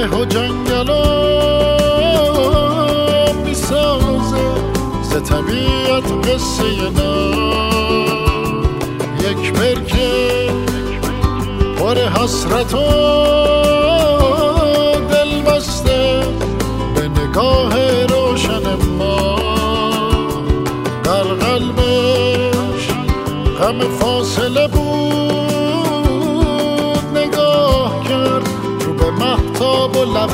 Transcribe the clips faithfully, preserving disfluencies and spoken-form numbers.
مه و جنگلام میسازه ز طبیعت قصه نام. یک برکه پر حسرت و دل بسته به نگاه روشن ما. در قلبش غم فاصله بود، نگاه کرد رو به مهتاب و لب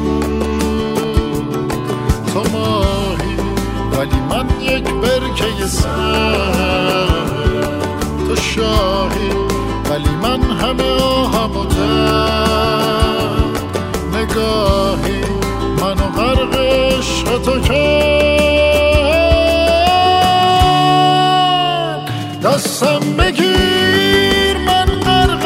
گشود. تو ماهی ولی من یک برکه سر، تو شاهی ولی من همه آهم و درد. نگاهی منو غرق عشق تو کرد. دستم بگیر من غرق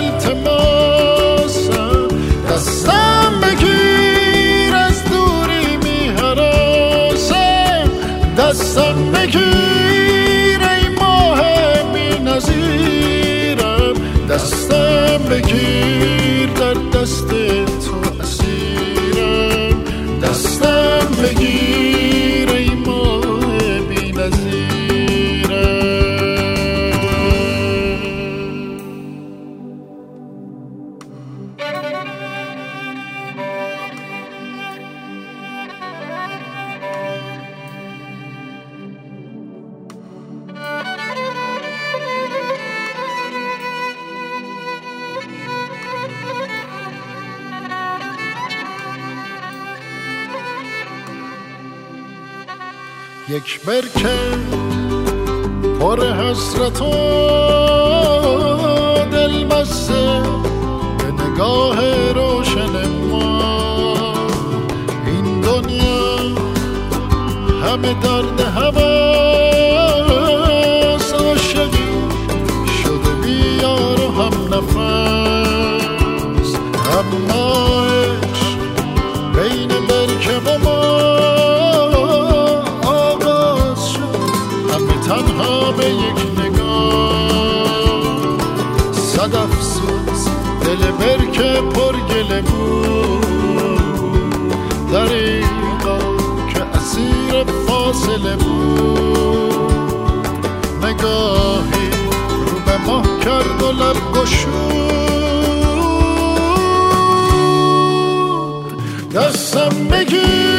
التماسم، دستم بگیر از دوری میهراسم. دستم بگیر ای ماه بی نظیرم، دستم بگیر در دست تو اسیرم. دستم بگیر ای ماه بی نظیرم. یک برکه پر حسرت و دل بسته به نگاه روشن ما. این دنیا همه درد هوس، عاشقی شده بیار و هم نفس. اما عشق بین برکه و ما تنها به یک نگاه. صد افسوس دل برکه پر گله بود، دریغا که اسیر فاصله بود. نگاهی رو به ماه کرد و لب گشود. دستم بگیر